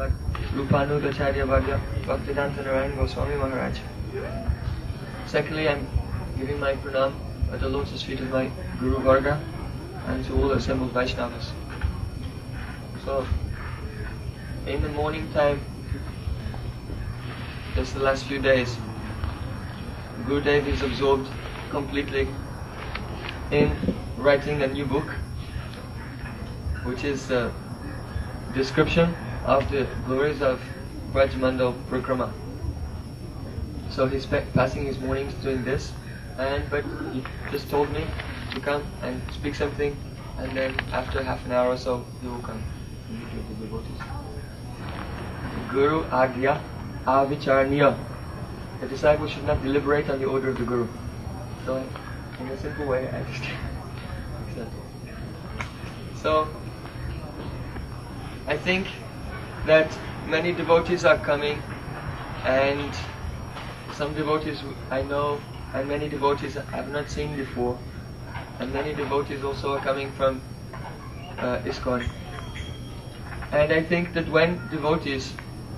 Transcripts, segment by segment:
Srimad Rupanugacharya Bhagya Bhaktivedanta Narayan Goswami Maharaj. Secondly, I'm giving my pranam at the lotus feet of my Guru Varga and to all assembled Vaishnavas. So, in the morning time, just the last few days, Gurudev is absorbed completely in writing a new book, which is a description of the glories of Brajmandal Parikrama. So he's passing his mornings doing this, but he just told me to come and speak something, and then after half an hour or so he will come and meet with the devotees. Guru Agya Avicharniya. The disciple should not deliberate on the order of the Guru. So in a simple way, I just accept. So I think that many devotees are coming, and some devotees I know, and many devotees I have not seen before, and many devotees also are coming from ISKCON. And I think that when devotees,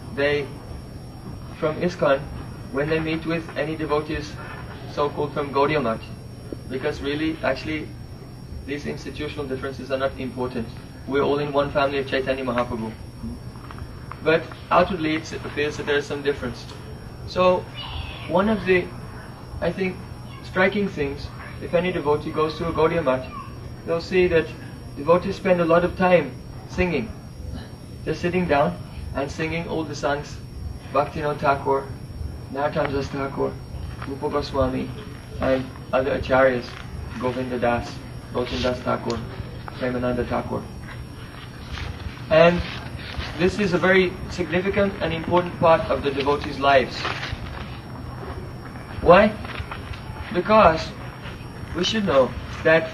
from ISKCON, when they meet with any devotees so-called from Gaudiya Math, because really, actually, these institutional differences are not important. We're all in one family of Chaitanya Mahaprabhu. But outwardly it appears that there is some difference. So, one of the, I think, striking things, if any devotee goes to a Gaudiya Math, they'll see that devotees spend a lot of time singing. They're sitting down and singing all the songs, Bhaktivinoda Thakur, Narottam Das Thakur, Rupa Goswami, and other acharyas, Govinda Das, Gautam Das Thakur, Premananda Thakur. And this is a very significant and important part of the devotees' lives. Why? Because we should know that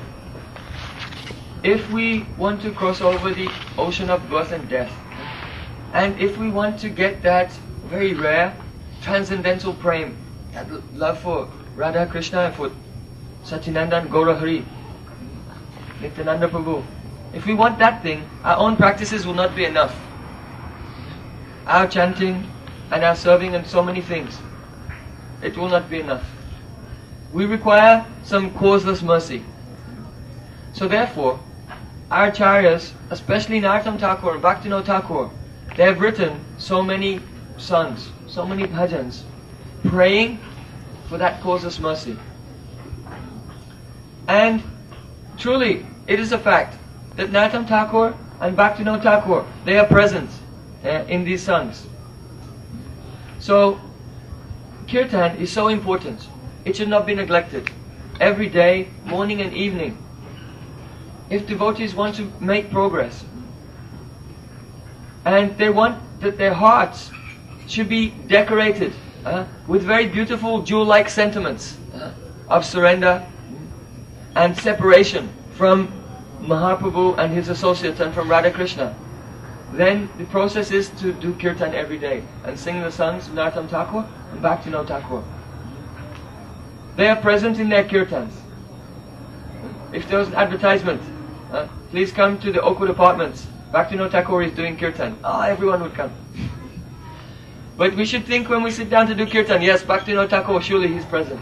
if we want to cross over the ocean of birth and death, and if we want to get that very rare transcendental prem, that love for Radha Krishna and for Satyananda Gaurahari, Nityananda Prabhu, if we want that thing, our own practices will not be enough. Our chanting and our serving and so many things, it will not be enough. We require some causeless mercy. So therefore, our acharyas, especially Narottam Thakur and Bhaktivinoda Thakur, they have written so many songs, so many bhajans, praying for that causeless mercy. And truly, it is a fact that Narottam Thakur and Bhaktivinoda Thakur, they are present in these songs. So, Kirtan is so important. It should not be neglected. Every day, morning and evening. If devotees want to make progress, and they want that their hearts should be decorated with very beautiful jewel-like sentiments of surrender and separation from Mahaprabhu and his associates and from Radha Krishna, then the process is to do kirtan every day and sing the songs of Narottam Thakur and Bhaktivinoda Thakur. They are present in their kirtans. If there was an advertisement, please come to the Oakwood Apartments, Bhaktivinoda Thakur is doing kirtan, everyone would come. But we should think when we sit down to do kirtan, yes, Bhaktivinoda Thakur, surely he's present.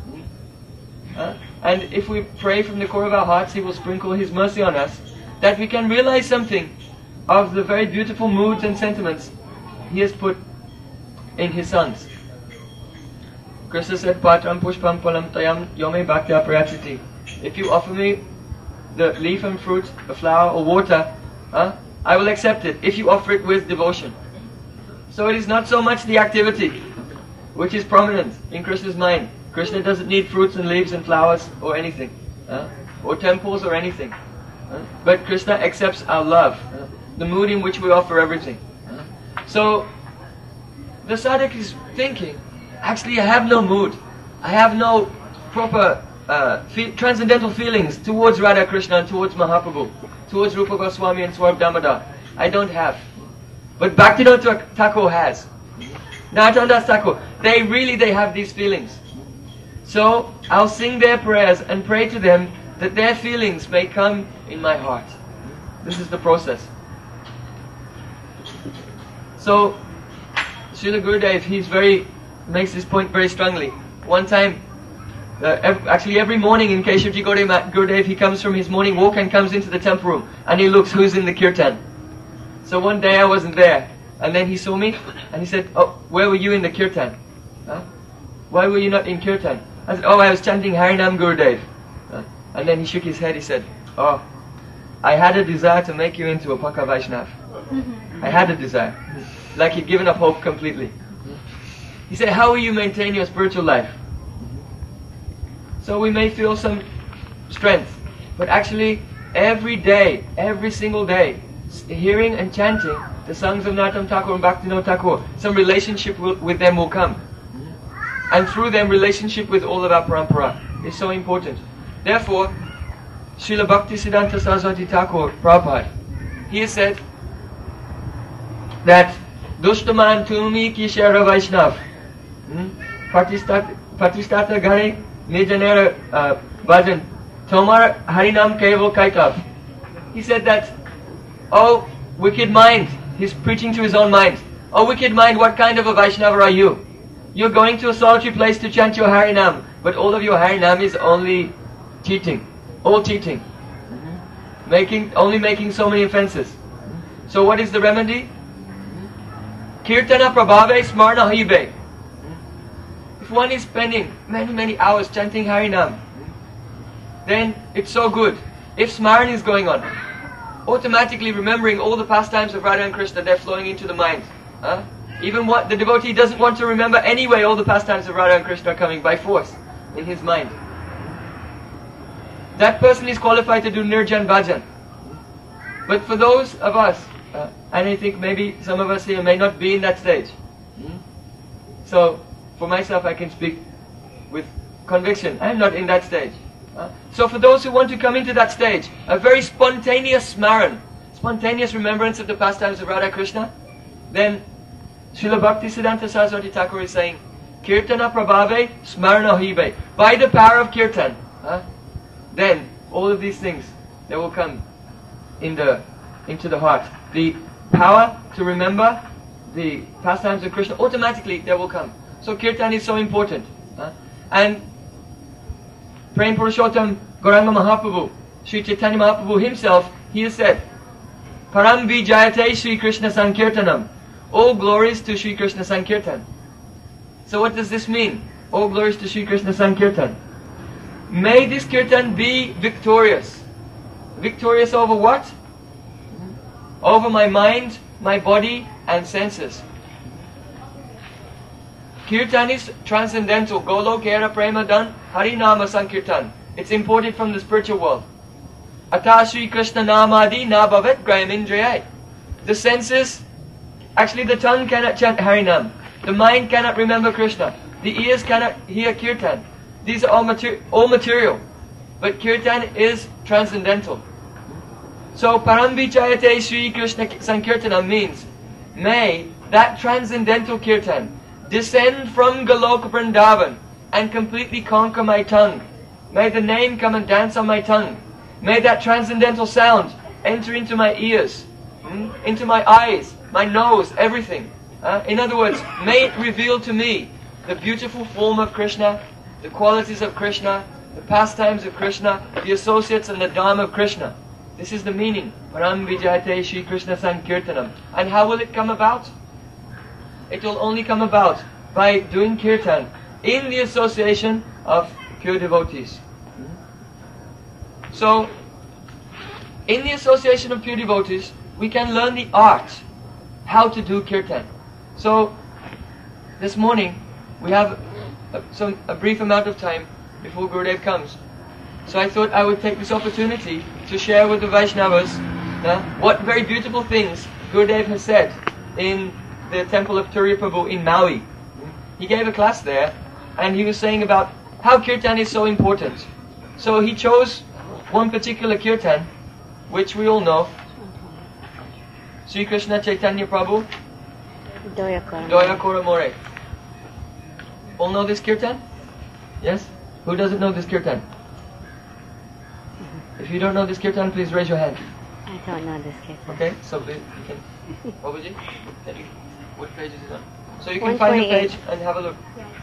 And if we pray from the core of our hearts, he will sprinkle his mercy on us, that we can realize something of the very beautiful moods and sentiments he has put in his sons. Krishna said, Patram pushpam palam tayam yome bhaktya prayachiti. If you offer me the leaf and fruit, the flower or water, I will accept it if you offer it with devotion. So it is not so much the activity which is prominent in Krishna's mind. Krishna doesn't need fruits and leaves and flowers or anything, or temples or anything. But Krishna accepts our love, the mood in which we offer everything. So the sadhak is thinking, actually I have no mood, I have no proper transcendental feelings towards Radha Krishna and towards Mahaprabhu, towards Rupa Goswami and Swarab Damodar. I don't have. But Bhaktivinoda Thakur has. Narottam Das Thakur, they have these feelings. So I'll sing their prayers and pray to them that their feelings may come in my heart. This is the process. So, Srila Gurudev, makes this point very strongly. One time, actually every morning in Keshavji Gurudev, he comes from his morning walk and comes into the temple room and he looks who's in the kirtan. So one day I wasn't there, and then he saw me and he said, "Oh, where were you in the kirtan? Huh? Why were you not in kirtan?" I said, "Oh, I was chanting Harinam, Gurudev." And then he shook his head. He said, "Oh, I had a desire to make you into a Pakka Vaishnav. I had a desire." Like he'd given up hope completely. He said, "How will you maintain your spiritual life?" So we may feel some strength, but actually every day, every single day, hearing and chanting the songs of Narottam Thakur and Bhaktivinoda Thakur, some relationship with them will come. And through them, relationship with all of our parampara is so important. Therefore, Srila Bhaktisiddhanta Saraswati Thakur, Prabhupada, he has said that Dushtaman Tumi Kishara Vaishnav Patistata Gare Nijanera Bhajan Tomar Harinam Keval Kaitav. He said that, "Oh, wicked mind," he's preaching to his own mind. "Oh, wicked mind, what kind of a Vaishnava are you? You're going to a solitary place to chant your Harinam, but all of your Harinam is only cheating, all cheating, only making so many offenses. So what is the remedy? Kirtana Prabhave Smarna Hibe. If one is spending many hours chanting Harinam, then it's so good. If Smaran is going on, automatically remembering all the pastimes of Radha and Krishna, they're flowing into the mind. Even what the devotee doesn't want to remember anyway, all the pastimes of Radha and Krishna are coming by force in his mind. That person is qualified to do Nirjan Bhajan. But for those of us, and I think maybe some of us here may not be in that stage. So, for myself I can speak with conviction, I am not in that stage. So for those who want to come into that stage, a very spontaneous smaran, spontaneous remembrance of the pastimes of Radha Krishna, then Srila Bhaktisiddhanta Saraswati Thakur is saying, Kirtana Prabhave Smarana Hibe. By the power of Kirtan, then all of these things, they will come into the heart. The power to remember the pastimes of Krishna, automatically they will come. So Kirtan is so important. And Prem Purushottam Gauranga Mahaprabhu, Sri Chaitanya Mahaprabhu himself, he has said, Param Vijayate Sri Krishna Sankirtanam. All glories to Sri Krishna Sankirtan. So what does this mean? All glories to Sri Krishna Sankirtan. May this Kirtan be victorious. Victorious over what? Over my mind, my body and senses. Kirtan is transcendental. Golokera Premadan Harinama Sankirtan. It's imported from the spiritual world. Ata Sri Krishna Namadi Nabhavet Grayamindriyai. The senses, actually the tongue cannot chant Harinam. The mind cannot remember Krishna. The ears cannot hear Kirtan. These are all material. But Kirtan is transcendental. So Paramvichayate Sri Krishna Sankirtanam means, may that transcendental Kirtan descend from Goloka Vrindavan and completely conquer my tongue. May the name come and dance on my tongue. May that transcendental sound enter into my ears, into my eyes, my nose, everything. In other words, may it reveal to me the beautiful form of Krishna, the qualities of Krishna, the pastimes of Krishna, the associates and the Dharma of Krishna. This is the meaning. Param Vijayate Shri Krishna Sankirtanam. And how will it come about? It will only come about by doing Kirtan in the association of pure devotees. So, in the association of pure devotees, we can learn the art, how to do Kirtan. So, this morning, we have a brief amount of time before Gurudev comes. So I thought I would take this opportunity to share with the Vaishnavas what very beautiful things Gurudev has said in the temple of Turiya Prabhu in Maui. He gave a class there and he was saying about how Kirtan is so important. So he chose one particular Kirtan, which we all know. Sri Krishna Chaitanya Prabhu Doya Kora More. All know this Kirtan? Yes? Who doesn't know this Kirtan? If you don't know this Kirtan, please raise your hand. I don't know this case. Okay, so you can. What was it? What page is it on? So you can find the page and have a look.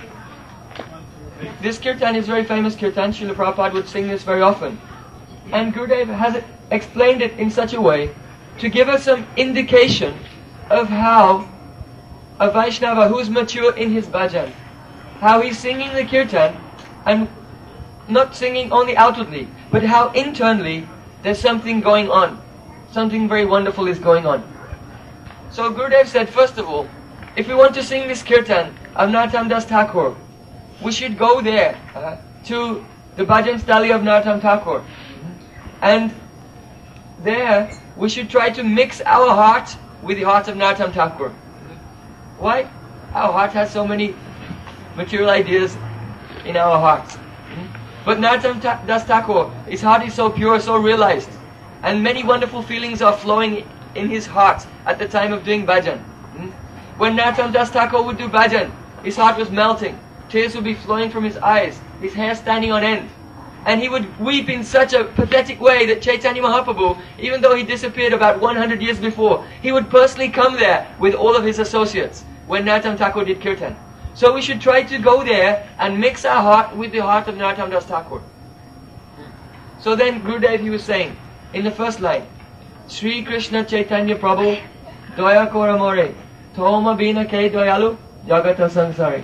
This kirtan is very famous kirtan. Srila Prabhupada would sing this very often. And Gurudev has explained it in such a way to give us some indication of how a Vaishnava who's mature in his bhajan, how he's singing the kirtan and not singing only outwardly, but how internally there's something going on. Something very wonderful is going on. So Gurudev said, first of all, if we want to sing this kirtan of Narottam Das Thakur, we should go there to the bhajan stali of Narottam Thakur. And there we should try to mix our heart with the heart of Narottam Thakur. Why? Our heart has so many material ideas in our hearts. But Narottam Das Thakur, his heart is so pure, so realized. And many wonderful feelings are flowing in his heart at the time of doing bhajan. When Narottam Das Thakur would do bhajan, his heart was melting. Tears would be flowing from his eyes, his hair standing on end. And he would weep in such a pathetic way that Chaitanya Mahaprabhu, even though he disappeared about 100 years before, he would personally come there with all of his associates when Narottam Thakur did kirtan. So we should try to go there and mix our heart with the heart of Narottam Das Thakur. So then Gurudev, he was saying, in the first line, Sri Krishna Chaitanya Prabhu, Doya Kora More, Thoma Bina Ke Doyalu, Jagata Sansari.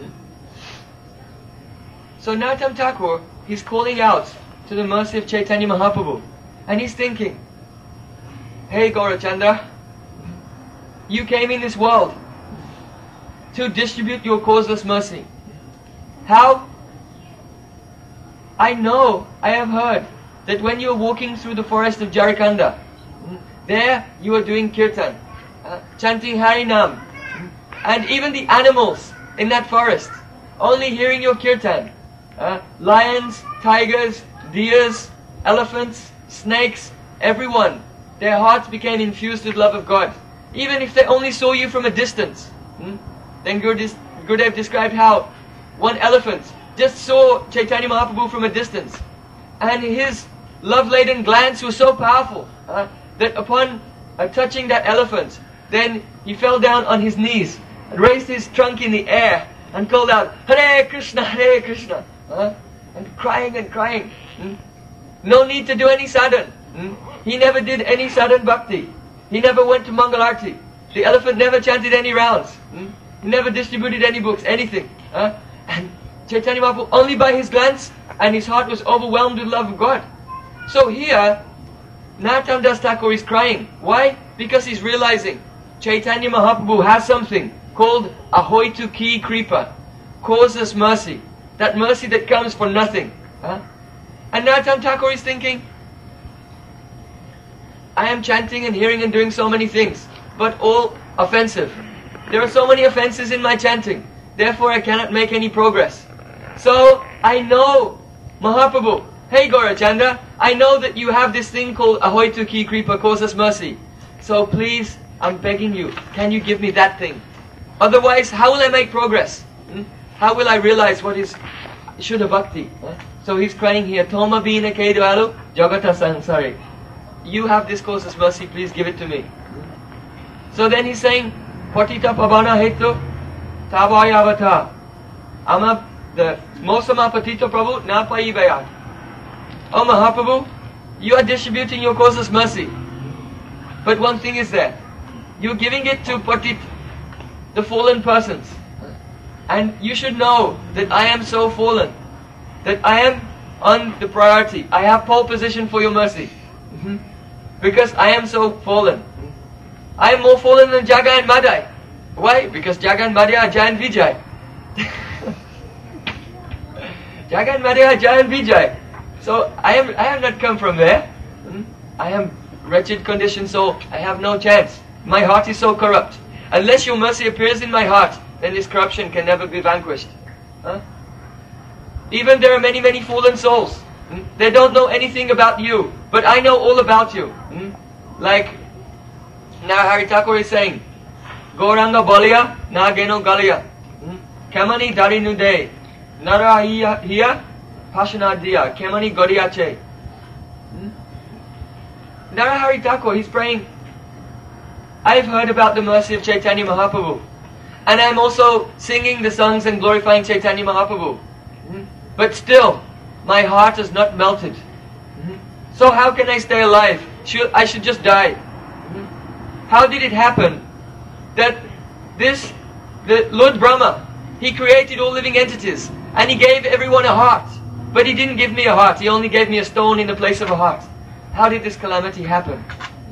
So Narottam Thakur, he's calling out to the mercy of Chaitanya Mahaprabhu. And he's thinking, hey Gaurachandra, you came in this world to distribute your causeless mercy. How? I know, I have heard, that when you are walking through the forest of Jarikanda, there you are doing kirtan, chanting Harinam. And even the animals in that forest, only hearing your kirtan, lions, tigers, deers, elephants, snakes, everyone, their hearts became infused with love of God. Even if they only saw you from a distance. Then Gurudev described how one elephant just saw Chaitanya Mahaprabhu from a distance. And his love-laden glance was so powerful that upon touching that elephant, then he fell down on his knees and raised his trunk in the air and called out, Hare Krishna, Hare Krishna. And crying and crying. No need to do any sadhan. He never did any sadhan bhakti. He never went to Mangalarti. The elephant never chanted any rounds. He never distributed any books, anything. And Chaitanya Mahaprabhu, only by his glance, and his heart was overwhelmed with love of God. So here, Narottam Das Thakur is crying. Why? Because he's realizing Chaitanya Mahaprabhu has something called Ahoitu Ki Kripa, causeless mercy. That mercy that comes for nothing. And Narottam Thakur is thinking, I am chanting and hearing and doing so many things, but all offensive. There are so many offenses in my chanting, therefore I cannot make any progress. So I know, Mahaprabhu, hey Gaurachandra, I know that you have this thing called Ahoitu Ki Kripa, causeless mercy. So please, I'm begging you, can you give me that thing? Otherwise, how will I make progress? How will I realize what is Shuddha Bhakti? So he's crying here, Thoma Bina Ke Doyalu, Jagata Sansari. You have this causeless mercy, please give it to me. So then he's saying, Patita Pavana Hetu, Tavayavata. Ama the Mosama Patita Prabhu, Napai Bayat. Oh Mahaprabhu, you are distributing your causeless mercy. But one thing is there, you're giving it to Patit, the fallen persons. And you should know that I am so fallen, that I am on the priority. I have pole position for your mercy. Because I am so fallen. I am more fallen than Jaga and Madai. Why? Because Jaga and Madai are Jai and Vijay. Jaga and Madai are Jai and Vijay. So I have not come from there. I am wretched conditioned soul. I have no chance. My heart is so corrupt. Unless your mercy appears in my heart, then this corruption can never be vanquished. Even there are many, many fallen souls. They don't know anything about you, but I know all about you. Like Narahari Thakur is saying, Gauranga Balya, Na Geno Galya. Kamani Darinu De, Nara Hiya, Pashanadiya, Kemani Godiache. Narahari Thakur, he's praying, I've heard about the mercy of Chaitanya Mahaprabhu, and I'm also singing the songs and glorifying Chaitanya Mahaprabhu. But still, my heart is not melted. So how can I stay alive? I should just die. How did it happen that the Lord Brahma, he created all living entities, and he gave everyone a heart, but he didn't give me a heart, he only gave me a stone in the place of a heart. How did this calamity happen?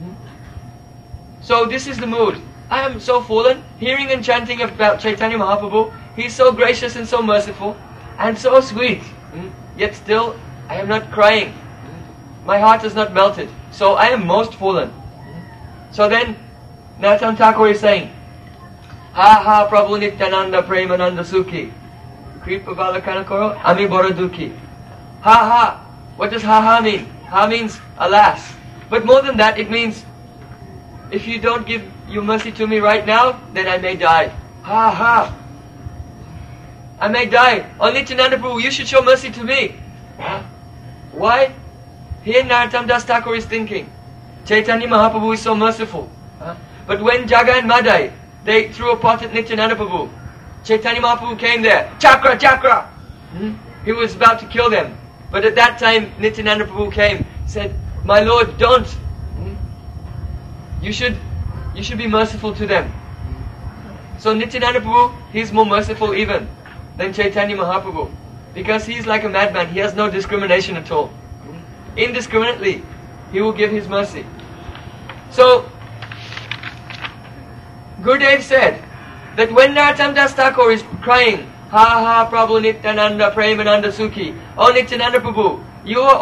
So this is the mood. I am so fallen, hearing and chanting about Chaitanya Mahaprabhu. He's so gracious and so merciful, and so sweet. Yet still, I am not crying. My heart is not melted. So I am most fallen. So then, Narottam Thakur is saying, Ha ha Prabhu Nityananda Premananda Sukhi Kripa Balakanakoro Ami Boraduki. Ha ha. What does ha ha mean? Ha means alas. But more than that, it means, if you don't give your mercy to me right now, then I may die. Ha ha. I may die. Oh Nityananda Prabhu, you should show mercy to me. Why? Here Narottam Das Thakur is thinking, Chaitanya Mahaprabhu is so merciful. But when Jaga and Madai, they threw a pot at Nityananda Prabhu, Chaitanya Mahaprabhu came there, Chakra, Chakra! He was about to kill them. But at that time, Nityananda Prabhu came, said, My Lord, don't! You should be merciful to them. So Nityananda Prabhu, he's more merciful even than Chaitanya Mahaprabhu, because he's like a madman, he has no discrimination at all. Indiscriminately, he will give his mercy. So, Gurudev said that when Narottam Das Thakur is crying, Ha ha Prabhu Nityananda Premananda Sukhi, Oh Nityananda Prabhu, you are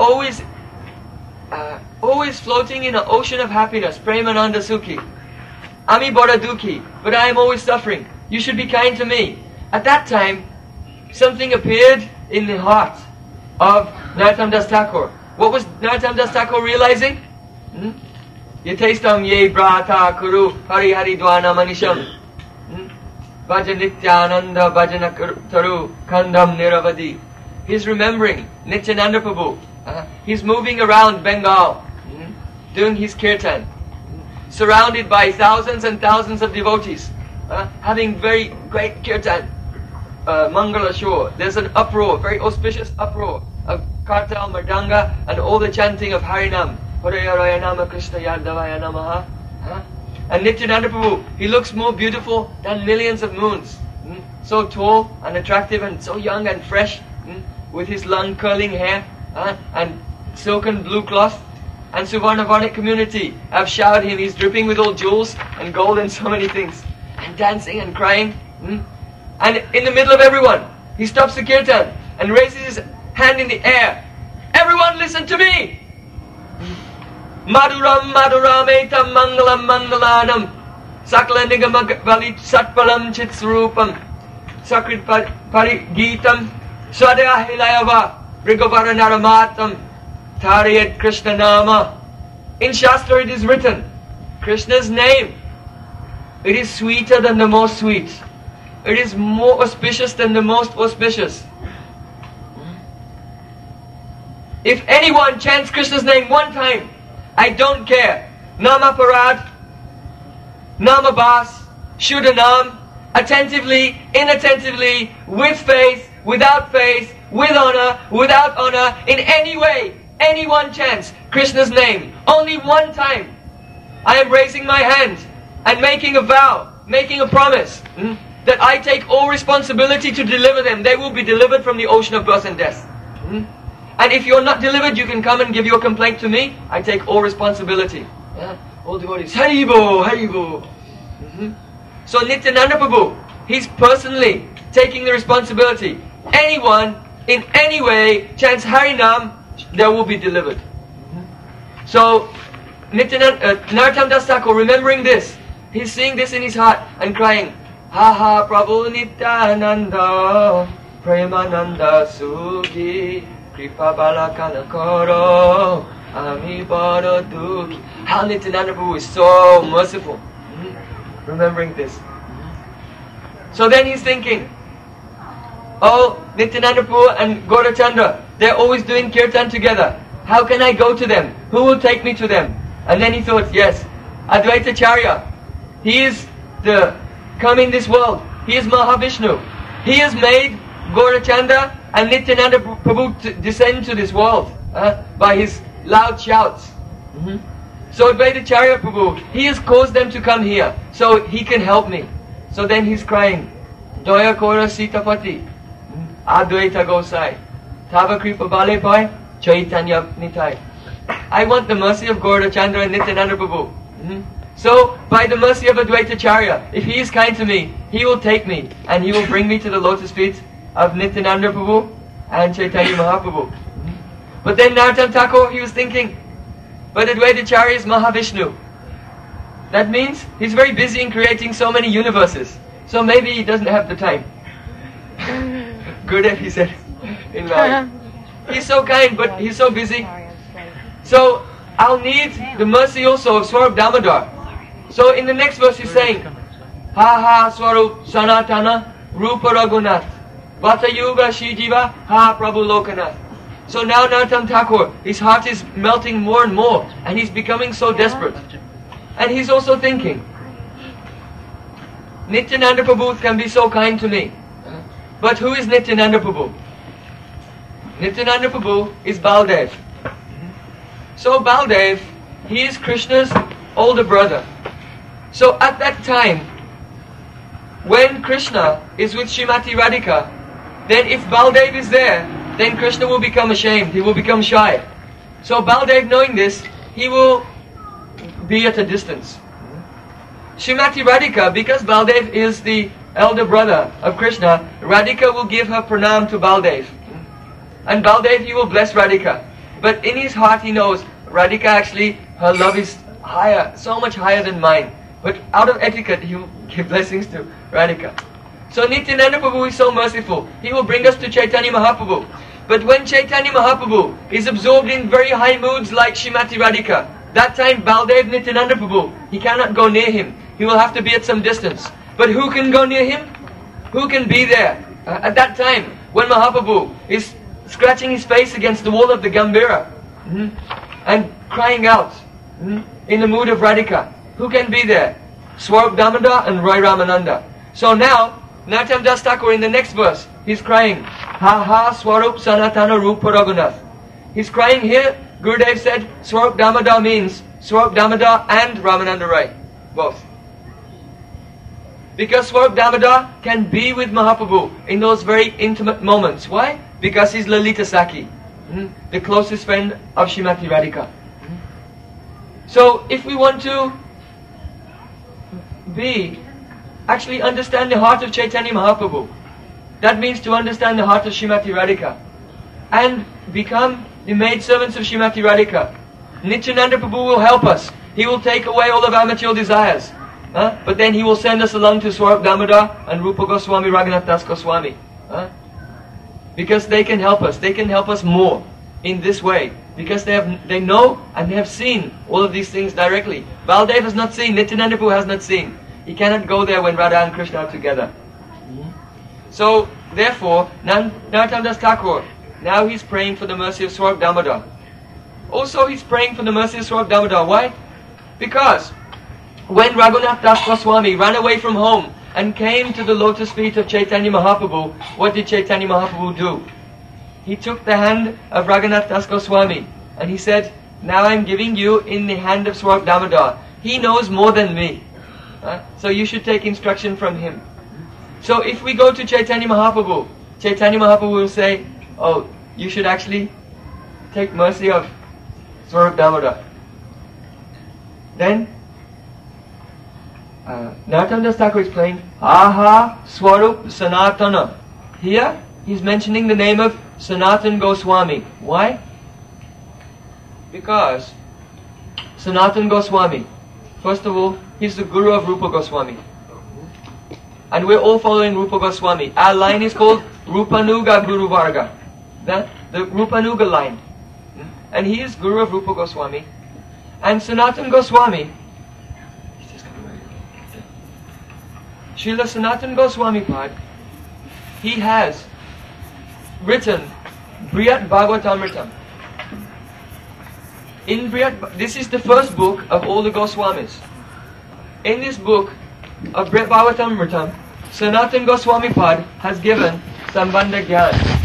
always floating in an ocean of happiness, Premananda Sukhi. Ami Bora Dukhi, but I am always suffering. You should be kind to me. At that time, something appeared in the heart of Narottam Das Thakur. What was Narottam Das Thakur realizing? Yatestam ye brata kuru hari hari dwana manisham bhaja nityananda bhajana taru kandam niravadi. He's remembering Nityananda Prabhu. He's moving around Bengal, doing his kirtan, surrounded by thousands and thousands of devotees, having very great kirtan. Mangala Shore, there's an uproar, very auspicious uproar of Kartal, Mardanga, and all the chanting of Harinam. Haraya Nama Krishna Yadavaya Namaha. And Nityananda Prabhu, he looks more beautiful than millions of moons. So tall and attractive and so young and fresh, with his long curling hair and silken blue cloth. And Suvarnavarnik community have showered him, he's dripping with all jewels and gold and so many things. And dancing and crying. And in the middle of everyone, he stops the kirtan and raises his hand in the air. Everyone listen to me! Maduram Maduram Etam Mangalam Mangalanam Sakla Nigama Valit Satpalam Chitsrupam Sakrit Parigitam Swadaya Hilayava Rigavara Naramatam Tariyat Krishna Nama. In Shastra it is written, Krishna's name, it is sweeter than the most sweet. It is more auspicious than the most auspicious. If anyone chants Krishna's name one time, I don't care. Nama Parad, Nama Bas, Shuddhanam, attentively, inattentively, with faith, without faith, with honor, without honor, in any way, anyone chants Krishna's name, only one time, I am raising my hand and making a vow, making a promise, that I take all responsibility to deliver them. They will be delivered from the ocean of birth and death. And if you're not delivered, you can come and give your complaint to me. I take all responsibility. All devotees, Haribo, Haribo. So Nityananda Prabhu, he's personally taking the responsibility. Anyone, in any way, chants Harinam, they will be delivered. So Narottam Das Thakur, remembering this, he's seeing this in his heart and crying, Ha ha Prabhu Nityananda Premananda Sukhi Kripa Balakana Koro Ami Boro Dukhi. How Nityananda Prabhu is so merciful. Remembering this. So then he's thinking, oh, Nityananda Prabhu and Gaurachandra, they're always doing kirtan together. How can I go to them? Who will take me to them? And then he thought, yes, Advaita Charya, he is the come in this world. He is Mahavishnu. He has made Gaurachandra and Nityananda Prabhu to descend to this world by his loud shouts. So Advaita Charya Prabhu, he has caused them to come here, so he can help me. So then he's crying, Doya Kora Sitapati, Advaita Gosai, Tava Kripa Bale Pai, Chaitanya Nitai. I want the mercy of Gaurachandra and Nityananda Prabhu. So, by the mercy of Advaita Charya, if he is kind to me, he will take me and he will bring me to the lotus feet of Nityananda Prabhu and Chaitanya Mahaprabhu. But then Narottam Thakur, he was thinking, but Advaita Charya is Mahavishnu. That means he's very busy in creating so many universes. So maybe he doesn't have the time. Gurudev, he said in Mali. He's so kind, but he's so busy. So, I'll need the mercy also of Swarup Damodar. So in the next verse he's saying, Ha ha Swarup Sanatana Rupa Raghunath Vatayuga Shijiva Ha Prabhu Lokanath. So now Narottam Thakur, his heart is melting more and more and he's becoming so desperate. And he's also thinking, Nityananda Prabhu can be so kind to me. But who is Nityananda Prabhu? Nityananda Prabhu is Baldev. So Baldev, he is Krishna's older brother. So at that time, when Krishna is with Srimati Radhika, then if Baldev is there, then Krishna will become ashamed, he will become shy. So Baldev, knowing this, he will be at a distance. Srimati Radhika, because Baldev is the elder brother of Krishna, Radhika will give her pranam to Baldev. And Baldev, he will bless Radhika. But in his heart he knows, Radhika actually, her love is higher, so much higher than mine. But out of etiquette, he will give blessings to Radhika. So Nityananda Prabhu is so merciful. He will bring us to Chaitanya Mahaprabhu. But when Chaitanya Mahaprabhu is absorbed in very high moods like Srimati Radhika, that time Baldev Nityananda Prabhu, he cannot go near him. He will have to be at some distance. But who can go near him? Who can be there? At that time, when Mahaprabhu is scratching his face against the wall of the Gambhira and crying out in the mood of Radhika, who can be there? Swarup Damodar and Roy Ramananda. So now, Narottam Das Thakur in the next verse, he's crying, Ha ha Swarup Sanatana Rupa Raghunath. He's crying here, Gurudev said, Swarup Damodar means Swarup Damodar and Ramananda Rai, both. Because Swarup Damodar can be with Mahaprabhu in those very intimate moments. Why? Because he's Lalita Sakhi, the closest friend of Srimati Radhika. So if we want to actually understand the heart of Chaitanya Mahaprabhu, that means to understand the heart of Srimati Radhika and become the maidservants of Srimati Radhika. Nityananda Prabhu will help us. He will take away all of our material desires. But then he will send us along to Swarup Damodar and Rupa Goswami, Raghunath Das Goswami. Because they can help us. They can help us more in this way. Because they know and they have seen all of these things directly. Baldev has not seen, Nityananda Prabhu has not seen. He cannot go there when Radha and Krishna are together. So, therefore, Narottam Das Thakur, now he's praying for the mercy of Swarup Damodar. Also, he's praying for the mercy of Swarup Damodar. Why? Because when Raghunath Das Goswami ran away from home and came to the lotus feet of Chaitanya Mahaprabhu, what did Chaitanya Mahaprabhu do? He took the hand of Raghunath Das Goswami and he said, now I'm giving you in the hand of Swarup Damodar. He knows more than me. So you should take instruction from him. So if we go to Chaitanya Mahaprabhu, Chaitanya Mahaprabhu will say, oh, you should actually take mercy of Swarup Damodar. Then Narottam Das Thakur is playing Aha Swarup Sanatana. Here he's mentioning the name of Sanatan Goswami. Why? Because Sanatan Goswami, first of all, he's the guru of Rupa Goswami. And we're all following Rupa Goswami. Our line is called Rupanuga Guru Varga. The Rupanuga line. And he is guru of Rupa Goswami. And Sanatan Goswami, Srila Sanatan Goswami Pad, he has written Briyat Bhagavatamritam. This is the first book of all the Goswamis. In this book of Brit Bhagavatamritam, Sanatan Goswami Pad has given Sambandha Gyan.